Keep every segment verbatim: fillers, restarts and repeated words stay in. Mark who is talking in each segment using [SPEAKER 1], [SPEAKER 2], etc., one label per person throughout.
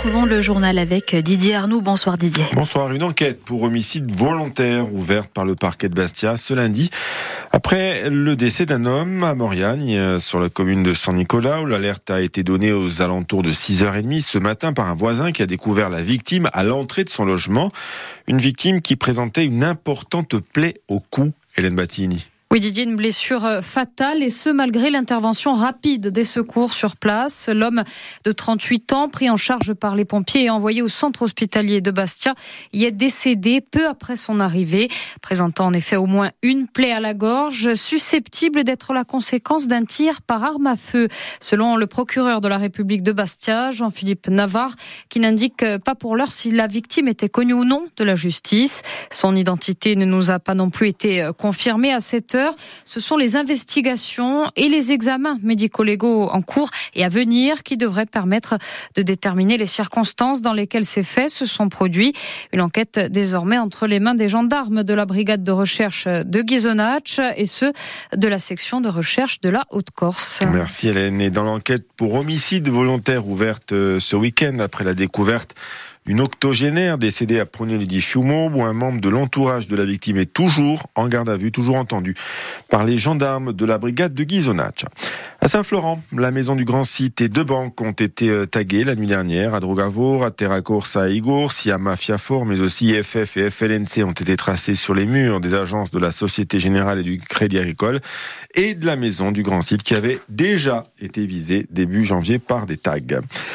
[SPEAKER 1] retrouvons le journal avec Didier Arnoux. Bonsoir Didier.
[SPEAKER 2] Bonsoir. Une enquête pour homicide volontaire ouverte par le parquet de Bastia ce lundi. Après le décès d'un homme à Mauriagne, sur la commune de Saint-Nicolas, où l'alerte a été donnée aux alentours de six heures trente ce matin par un voisin qui a découvert la victime à l'entrée de son logement. Une victime qui présentait une importante plaie au cou. Hélène Battini.
[SPEAKER 3] Oui Didier, une blessure fatale et ce malgré l'intervention rapide des secours sur place. L'homme de trente-huit ans, pris en charge par les pompiers et envoyé au centre hospitalier de Bastia, y est décédé peu après son arrivée, présentant en effet au moins une plaie à la gorge, susceptible d'être la conséquence d'un tir par arme à feu, selon le procureur de la République de Bastia, Jean-Philippe Navarre, qui n'indique pas pour l'heure si la victime était connue ou non de la justice. Son identité ne nous a pas non plus été confirmée à cette heure. Ce sont les investigations et les examens médico-légaux en cours et à venir qui devraient permettre de déterminer les circonstances dans lesquelles ces faits se sont produits. Une enquête désormais entre les mains des gendarmes de la brigade de recherche de Ghisonaccia et ceux de la section de recherche de la Haute-Corse.
[SPEAKER 2] Merci Hélène. Et dans l'enquête pour homicide volontaire ouverte ce week-end après la découverte une octogénaire décédée à Prunelli-di-Fiumo, où un membre de l'entourage de la victime est toujours en garde à vue, toujours entendu par les gendarmes de la brigade de Ghisonaccia. À Saint-Florent, la maison du Grand Site et deux banques ont été taguées la nuit dernière. À Drogavor, à Terracorsa, à Igor, à Mafiafor, mais aussi I F F et F L N C ont été tracés sur les murs des agences de la Société Générale et du Crédit Agricole et de la maison du Grand Site qui avait déjà été visée début janvier par des tags.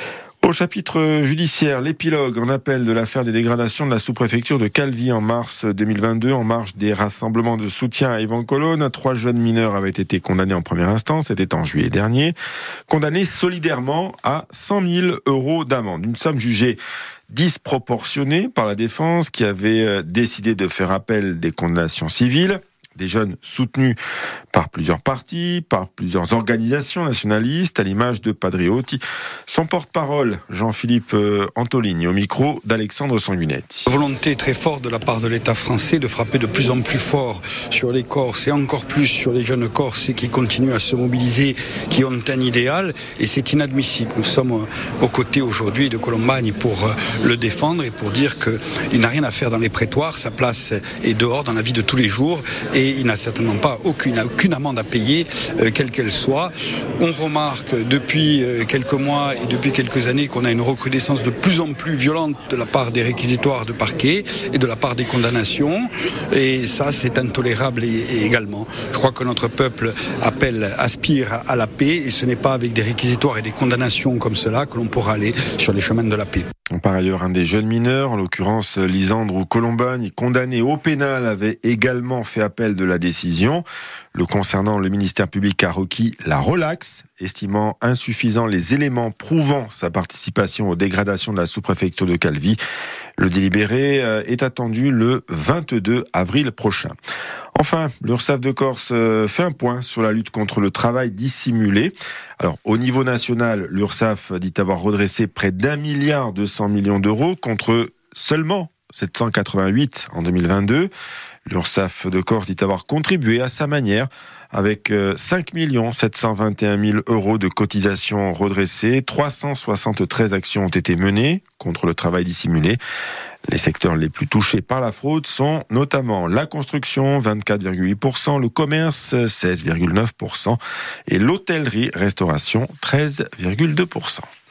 [SPEAKER 2] Au chapitre judiciaire, l'épilogue en appel de l'affaire des dégradations de la sous-préfecture de Calvi en mars deux mille vingt-deux, en marge des rassemblements de soutien à Yvan Colonne. Trois jeunes mineurs avaient été condamnés en première instance, c'était en juillet dernier, condamnés solidairement à cent mille euros d'amende. Une somme jugée disproportionnée par la défense qui avait décidé de faire appel des condamnations civiles. Des jeunes soutenus par plusieurs partis, par plusieurs organisations nationalistes, à l'image de Padriotti. Son porte-parole, Jean-Philippe Antoligny, au micro d'Alexandre Sanguinetti.
[SPEAKER 4] Volonté très forte de la part de l'État français de frapper de plus en plus fort sur les Corses et encore plus sur les jeunes Corses qui continuent à se mobiliser, qui ont un idéal, et c'est inadmissible. Nous sommes aux côtés aujourd'hui de Colombagne pour le défendre et pour dire qu'il n'a rien à faire dans les prétoires, sa place est dehors dans la vie de tous les jours. Et il n'a certainement pas aucune, aucune amende à payer, euh, quelle qu'elle soit. On remarque depuis euh, quelques mois et depuis quelques années qu'on a une recrudescence de plus en plus violente de la part des réquisitoires de parquet et de la part des condamnations. Et ça, c'est intolérable et, et également. Je crois que notre peuple appelle, aspire à la paix et ce n'est pas avec des réquisitoires et des condamnations comme cela que l'on pourra aller sur les chemins de la paix.
[SPEAKER 2] Par ailleurs, un des jeunes mineurs, en l'occurrence Lisandre Colombagne, condamné au pénal, avait également fait appel de la décision. Le concernant, le ministère public a requis la relaxe, estimant insuffisants les éléments prouvant sa participation aux dégradations de la sous-préfecture de Calvi. Le délibéré est attendu le vingt-deux avril prochain. Enfin, l'URSSAF de Corse fait un point sur la lutte contre le travail dissimulé. Alors, au niveau national, l'URSSAF dit avoir redressé près d'un milliard deux cents millions d'euros contre seulement sept cent quatre-vingt-huit en deux mille vingt-deux. L'URSSAF de Corse dit avoir contribué à sa manière avec cinq millions sept cent vingt et un mille euros de cotisations redressées. trois cent soixante-treize actions ont été menées contre le travail dissimulé. Les secteurs les plus touchés par la fraude sont notamment la construction, vingt-quatre virgule huit pour cent, le commerce, seize virgule neuf pour cent et l'hôtellerie-restauration, treize virgule deux pour cent.